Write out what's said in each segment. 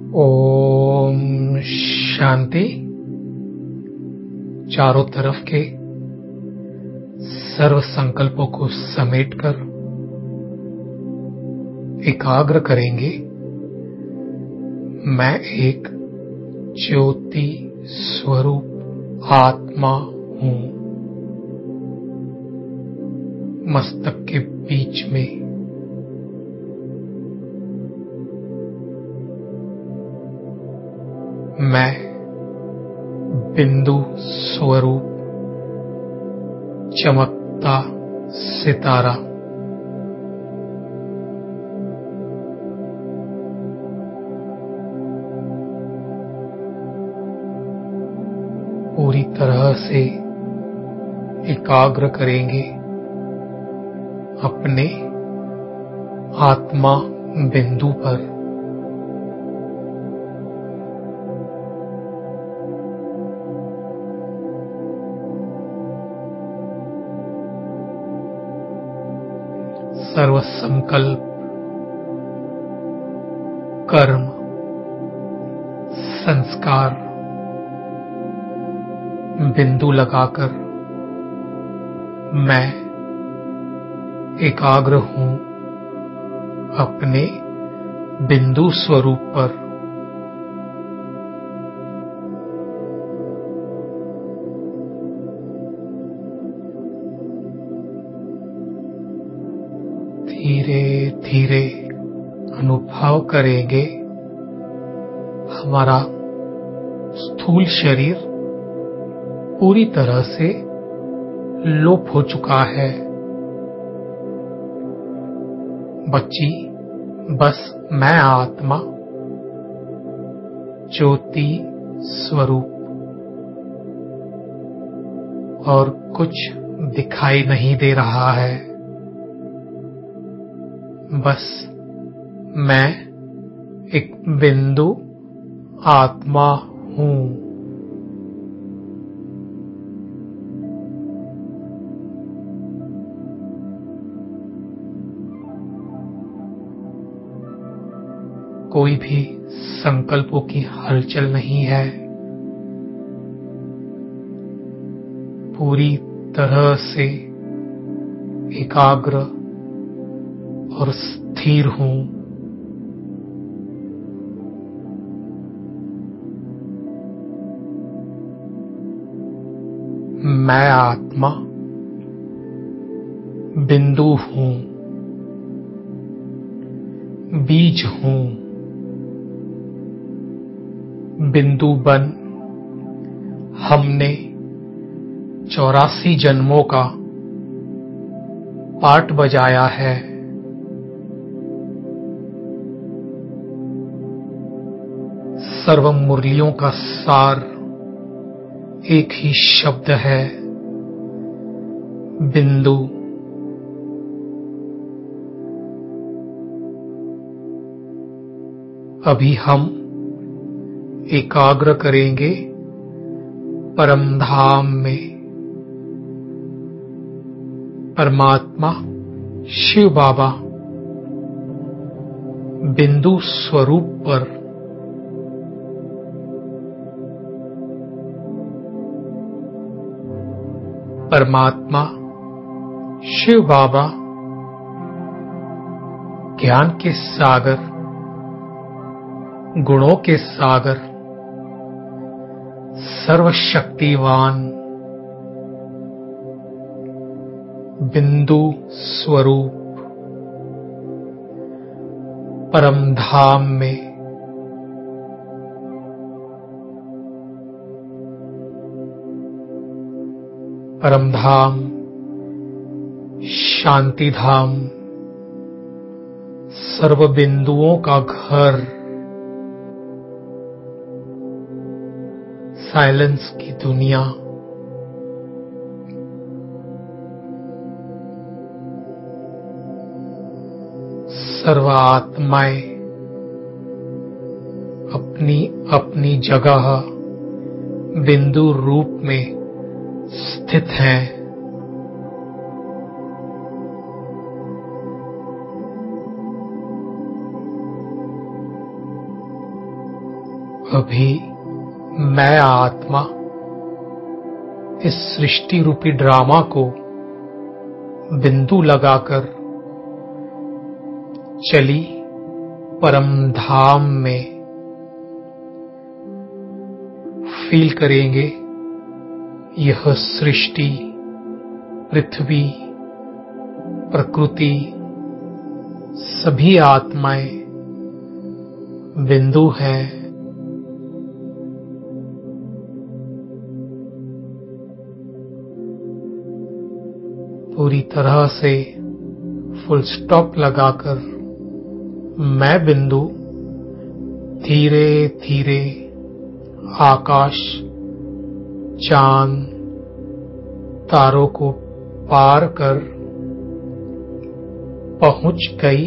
ओम शांति। चारों तरफ के सर्व संकल्पों को समेटकर एकाग्र करेंगे। मैं एक ज्योति स्वरूप आत्मा हूं। मस्तक के बीच में मैं बिंदु स्वरूप चमकता सितारा पूरी तरह से एकाग्र करेंगे अपने आत्मा बिंदु पर। सर्व संकल्प, कर्म, संस्कार बिंदु लगाकर मैं एकाग्र हूं अपने बिंदु स्वरूप पर। धीरे धीरे अनुभव करेंगे हमारा स्थूल शरीर पूरी तरह से लोप हो चुका है। बच्ची बस मैं आत्मा ज्योति स्वरूप और कुछ दिखाई नहीं दे रहा है। बस मैं एक बिंदु आत्मा हूं। कोई भी संकल्पों की हलचल नहीं है। पूरी तरह से एकाग्र और स्थिर हूं। मैं आत्मा बिंदु हूं, बीज हूं। बिंदु बन हमने 84 जन्मों का पाठ बजाया है। सर्व मुरलियों का सार एक ही शब्द है, बिंदु। अभी हम एकाग्र करेंगे परम धाम में, परमात्मा शिव बाबा बिंदु स्वरूप पर। परमात्मा शिव बाबा ज्ञान के सागर, गुणों के सागर, सर्वशक्तिवान बिंदु स्वरूप परम धाम में परम धाम, शांति धाम, सर्व बिंदुओं का घर, साइलेंस की दुनिया। सर्व आत्माएं अपनी अपनी जगह बिंदु रूप में स्थित हैं। अभी मैं आत्मा इस सृष्टि रूपी ड्रामा को बिंदु लगाकर चली परम धाम में फील करेंगे। यह सृष्टि, पृथ्वी, प्रकृति, सभी आत्माएं बिंदु हैं। पूरी तरह से फुल स्टॉप लगाकर मैं बिंदु धीरे धीरे आकाश, चांद, तारों को पार कर पहुंच गई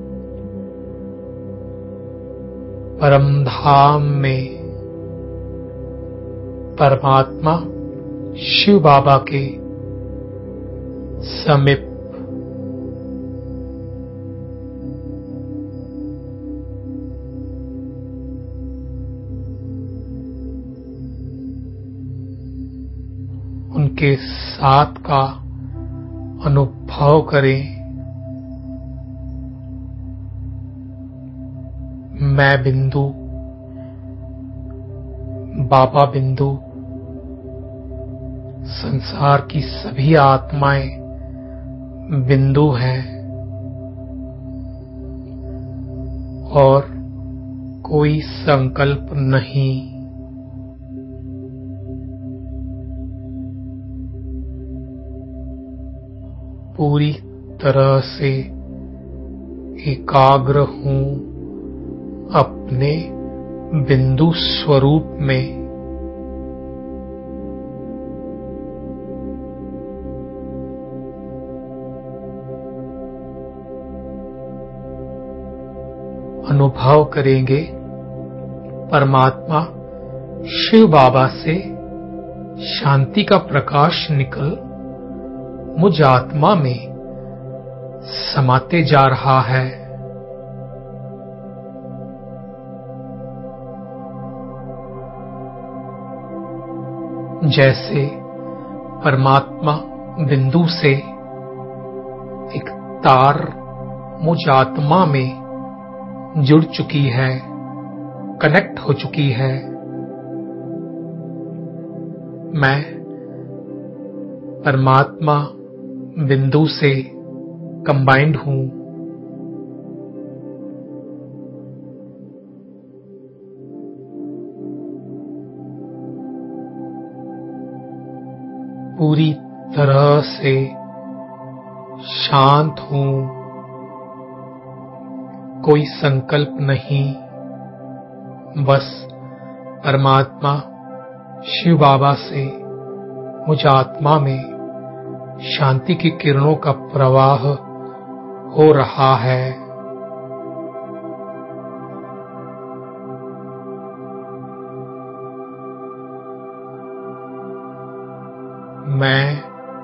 परम धाम में, परमात्मा शिव बाबा के समीप। उनके साथ का अनुभव करें। मैं बिंदु, बाबा बिंदु, संसार की सभी आत्माएं बिंदु हैं और कोई संकल्प नहीं। पूरी तरह से एकाग्र हूं अपने बिंदु स्वरूप में। अनुभव करेंगे परमात्मा शिव बाबा से शांति का प्रकाश निकल मुझ आत्मा में समाते जा रहा है। जैसे परमात्मा बिंदु से एक तार मुझ आत्मा में जुड़ चुकी है, कनेक्ट हो चुकी है। मैं परमात्मा बिंदु से कंबाइंड हूं। पूरी तरह से शांत हूं, कोई संकल्प नहीं, बस परमात्मा शिव बाबा से मुझ आत्मा में शांति की किरणों का प्रवाह हो रहा है। मैं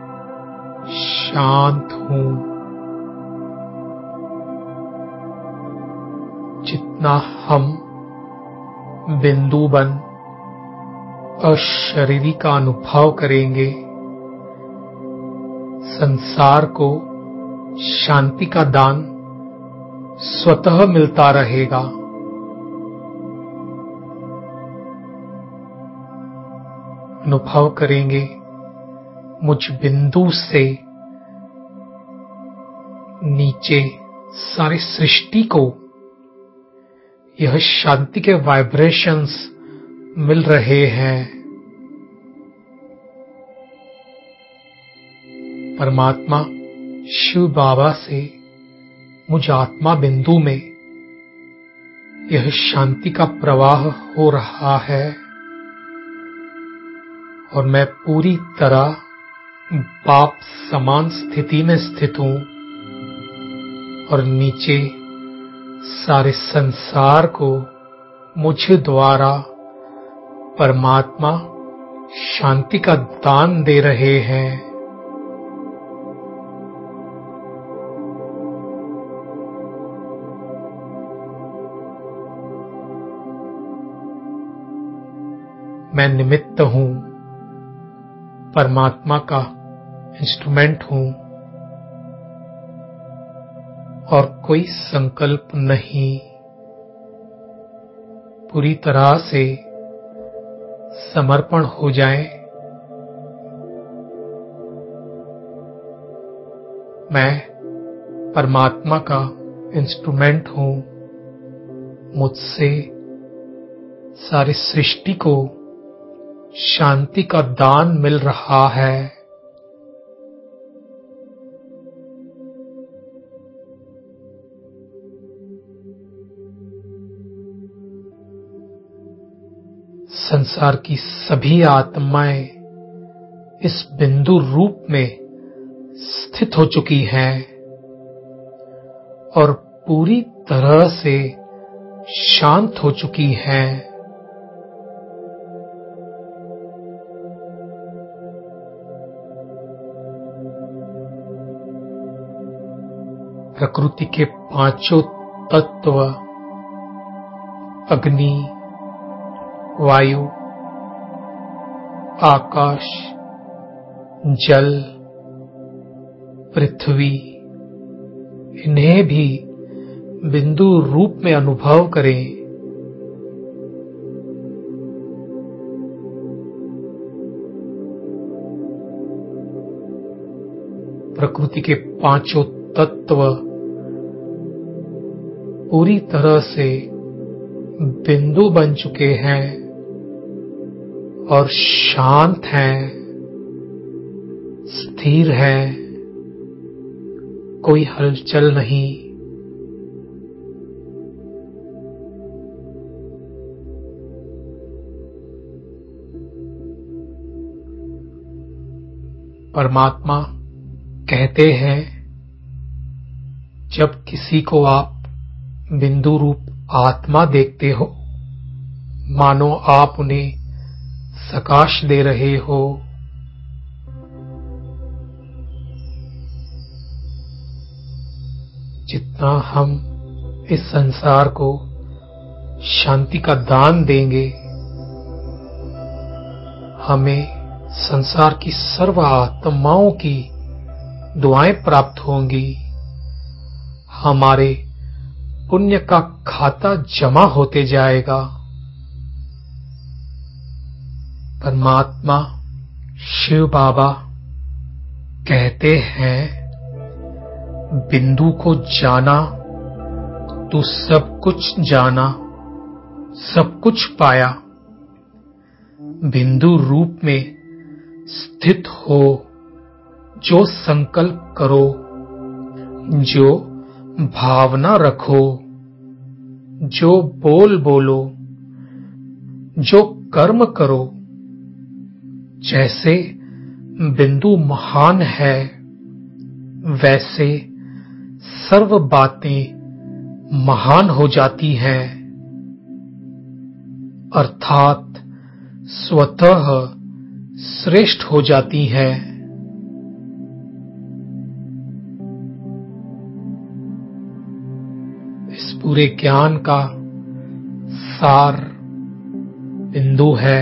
शांत हूं। जितना हम बिंदु बन अशरीरी का अनुभव करेंगे, संसार को शांति का दान स्वतः मिलता रहेगा। अनुभव करेंगे मुझ बिंदु से नीचे सारी सृष्टि को यह शांति के वाइब्रेशंस मिल रहे हैं। परमात्मा शिव बाबा से मुझ आत्मा बिंदु में यह शांति का प्रवाह हो रहा है और मैं पूरी तरह बाप समान स्थिति में स्थित हूं और नीचे सारे संसार को मुझ द्वारा परमात्मा शांति का दान दे रहे हैं। मैं निमित्त हूं, परमात्मा का इंस्ट्रूमेंट हूं और कोई संकल्प नहीं। पूरी तरह से समर्पण हो जाए। मैं परमात्मा का इंस्ट्रूमेंट हूं। मुझसे सारी सृष्टि को शांति का दान मिल रहा है। संसार की सभी आत्माएं इस बिंदु रूप में स्थित हो चुकी हैं और पूरी तरह से शांत हो चुकी हैं। प्रकृति के पांचों तत्व अग्नि, वायु, आकाश, जल, पृथ्वी, इन्हें भी बिंदु रूप में अनुभव करें। प्रकृति के पांचों तत्व पूरी तरह से बिंदु बन चुके हैं और शांत हैं, स्थिर हैं, कोई हलचल नहीं। परमात्मा कहते हैं, जब किसी को आप बिंदु रूप आत्मा देखते हो, मानो आप उन्हें सकाश दे रहे हो। जितना हम इस संसार को शांति का दान देंगे, हमें संसार की सर्व आत्माओं की दुआएं प्राप्त होंगी। हमारे पुण्य का खाता जमा होते जाएगा। परमात्मा शिव बाबा कहते हैं, बिंदु को जाना तो सब कुछ जाना, सब कुछ पाया। बिंदु रूप में स्थित हो, जो संकल्प करो, जो भावना रखो, जो बोल बोलो, जो कर्म करो, जैसे बिंदु महान है, वैसे सर्व बातें महान हो जाती हैं, अर्थात स्वतः श्रेष्ठ हो जाती हैं। इस पूरे ज्ञान का सार बिंदु है।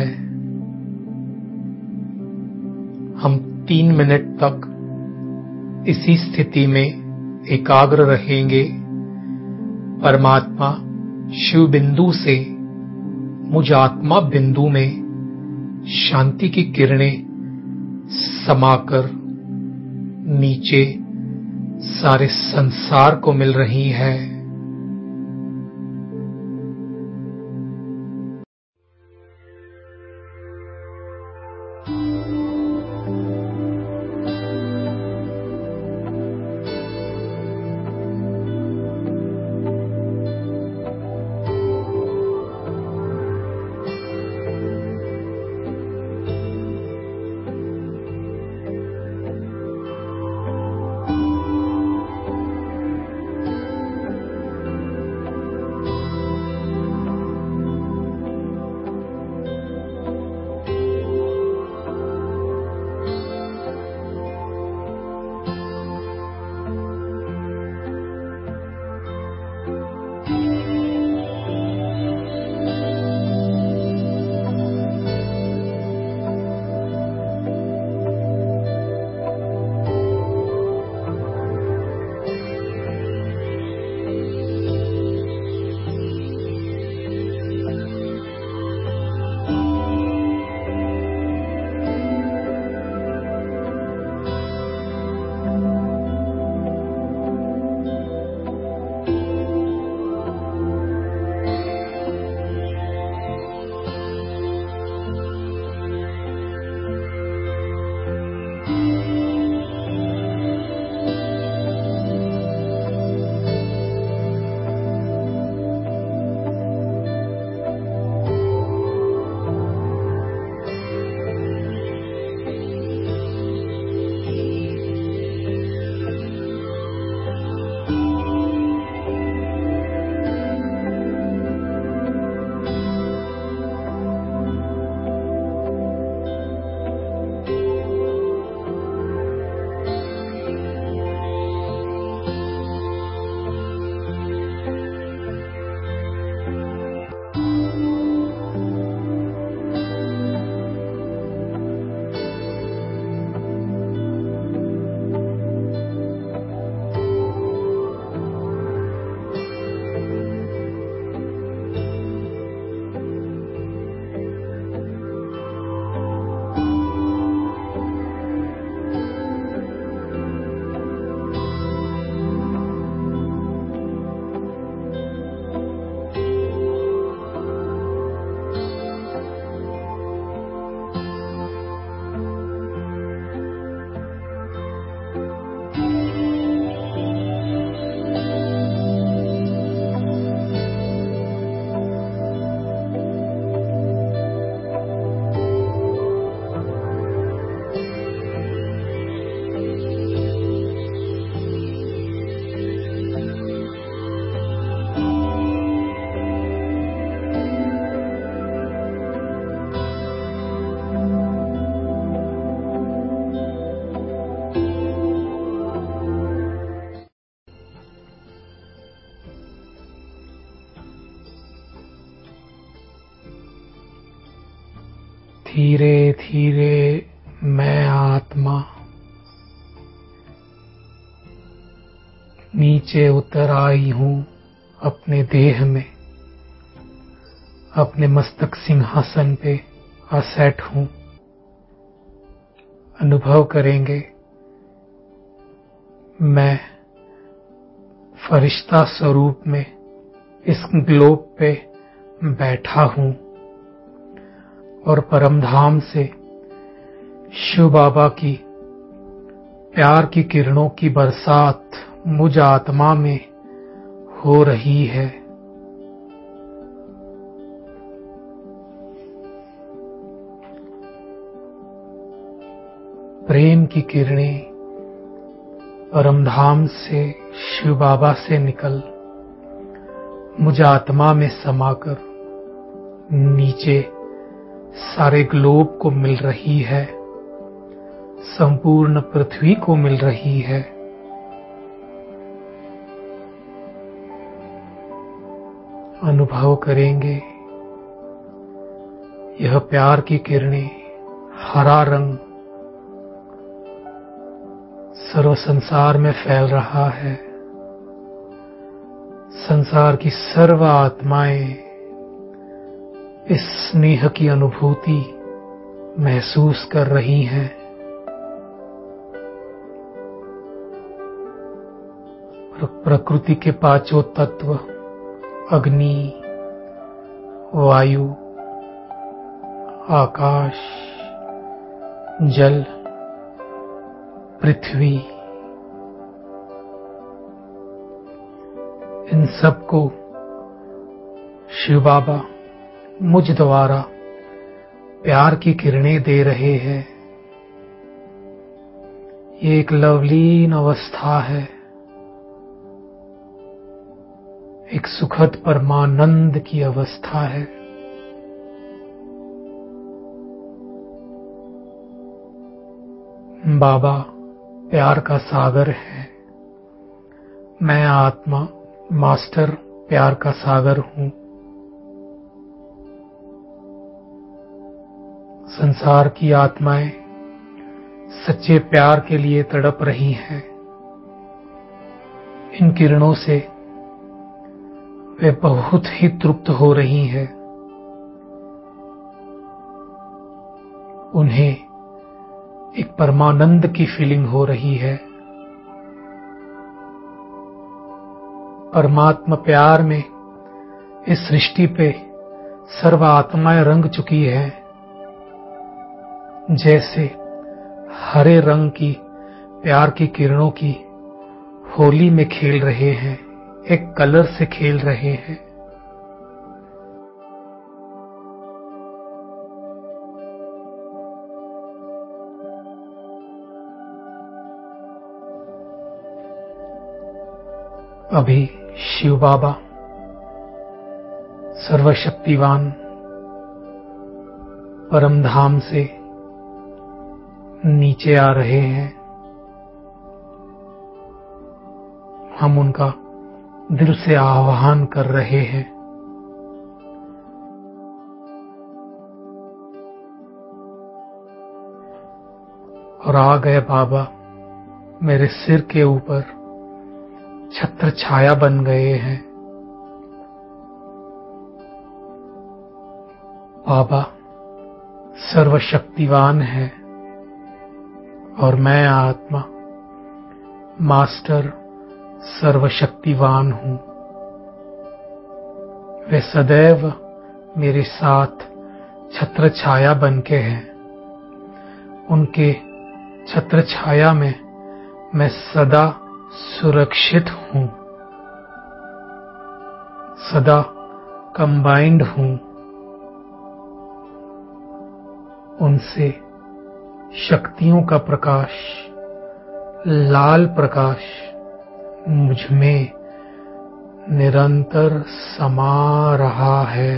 हम 3 मिनट तक इसी स्थिति में एकाग्र रहेंगे। परमात्मा शिव बिंदु से मुझ आत्मा बिंदु में शांति की किरणें समाकर नीचे सारे संसार को मिल रही है। धीरे धीरे मैं आत्मा नीचे उतर आई हूं अपने देह में, अपने मस्तक सिंहासन पे आसेट हूं। अनुभव करेंगे मैं फरिश्ता स्वरूप में इस ग्लोब पे बैठा हूं और परमधाम से शिव बाबा की प्यार की किरणों की बरसात मुझ आत्मा में हो रही है। प्रेम की किरणें परमधाम से शिव बाबा से निकल मुझ आत्मा में समाकर नीचे सारे ग्लोब को मिल रही है, संपूर्ण पृथ्वी को मिल रही है। अनुभव करेंगे यह प्यार की किरणें, हरा रंग सर्व संसार में फैल रहा है। संसार की सर्व आत्माएं इस स्नेह की अनुभूति महसूस कर रही हैं। प्रकृति के पांचों तत्व अग्नि, वायु, आकाश, जल, पृथ्वी, इन सबको शिव बाबा मुझ द्वारा प्यार की किरणें दे रहे हैं। ये एक लवलीन अवस्था है, एक सुखद परमानंद की अवस्था है। बाबा प्यार का सागर है। मैं आत्मा मास्टर प्यार का सागर हूं। संसार की आत्माएं सच्चे प्यार के लिए तड़प रही हैं। इन किरणों से वे बहुत ही तृप्त हो रही हैं। उन्हें एक परमानंद की फीलिंग हो रही है। परमात्मा प्यार में इस सृष्टि पे सर्व आत्माएं रंग चुकी है। जैसे हरे रंग की प्यार की किरणों की होली में खेल रहे हैं, एक कलर से खेल रहे हैं। अभी शिव बाबा सर्वशक्तिवान परमधाम से नीचे आ रहे हैं। हम उनका दिल से आह्वान कर रहे हैं। और आ गए बाबा मेरे सिर के ऊपर छत्र छाया बन गए हैं। बाबा सर्वशक्तिवान है और मैं आत्मा मास्टर सर्वशक्तिवान हूं। वे सदैव मेरे साथ छत्र छाया बनके हैं। उनके छत्र छाया में मैं सदा सुरक्षित हूं, सदा कंबाइंड हूं। उनसे शक्तियों का प्रकाश, लाल प्रकाश मुझ में निरंतर समा रहा है।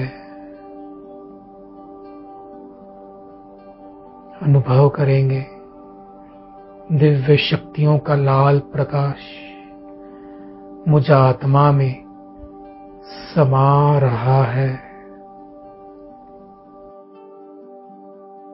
अनुभव करेंगे दिव्य शक्तियों का लाल प्रकाश मुझ आत्मा में समा रहा है।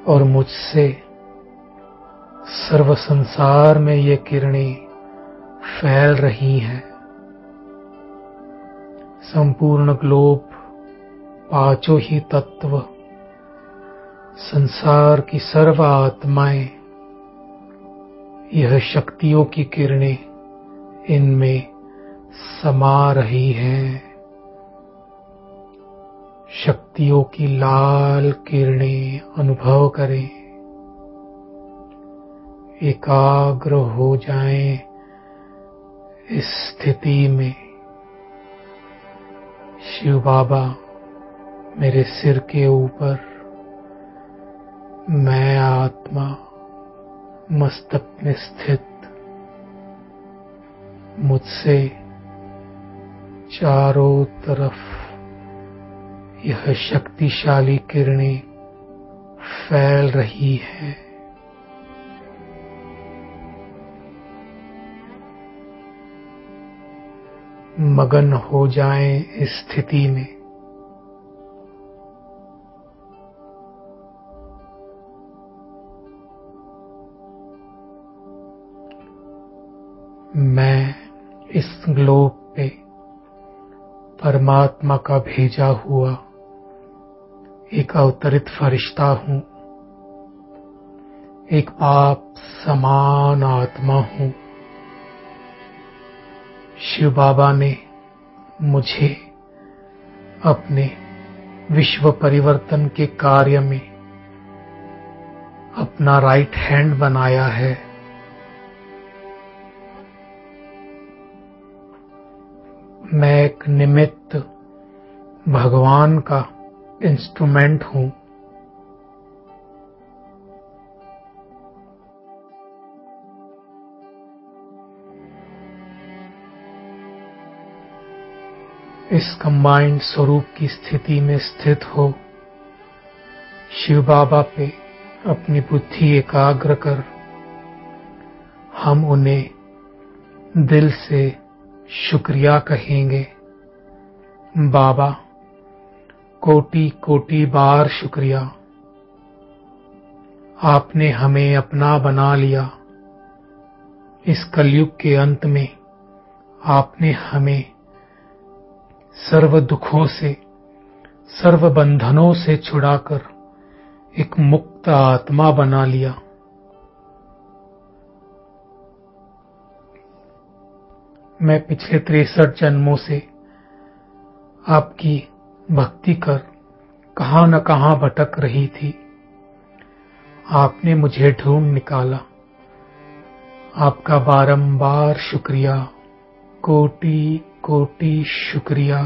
और मुझसे सर्व संसार में ये किरणें फैल रही हैं। संपूर्ण ग्लोब, पांचों ही तत्व, संसार की सर्व आत्माएं, यह शक्तियों की किरणें इनमें समा रही हैं। शक्तियों की लाल किरणें अनुभव करें। एकाग्र हो जाएं इस स्थिति में। शिव बाबा मेरे सिर के ऊपर, मैं आत्मा मस्तक में स्थित, मुझसे चारों तरफ यह शक्तिशाली किरणें फैल रही हैं। मगन हो जाएं इस स्थिति में। मैं इस ग्लोब पे परमात्मा का भेजा हुआ एक अवतरित फरिश्ता हूं, एक पाप समान आत्मा हूं। शिव बाबा ने मुझे अपने विश्व परिवर्तन के कार्य में अपना राइट हैंड बनाया है। मैं एक निमित्त भगवान का इंस्ट्रूमेंट हूं। इस कंबाइंड स्वरूप की स्थिति में स्थित हो शिव बाबा पे अपनी बुद्धि एकाग्र कर हम उन्हें दिल से शुक्रिया कहेंगे। बाबा, कोटि कोटि बार शुक्रिया। आपने हमें अपना बना लिया। इस कलयुग के अंत में आपने हमें सर्व दुखों से, सर्व बंधनों से छुड़ाकर एक मुक्त आत्मा बना लिया। मैं पिछले 63 जन्मों से आपकी भक्ति कर कहां न कहां भटक रही थी। आपने मुझे ढूंढ निकाला। आपका बारंबार शुक्रिया, कोटि कोटि शुक्रिया।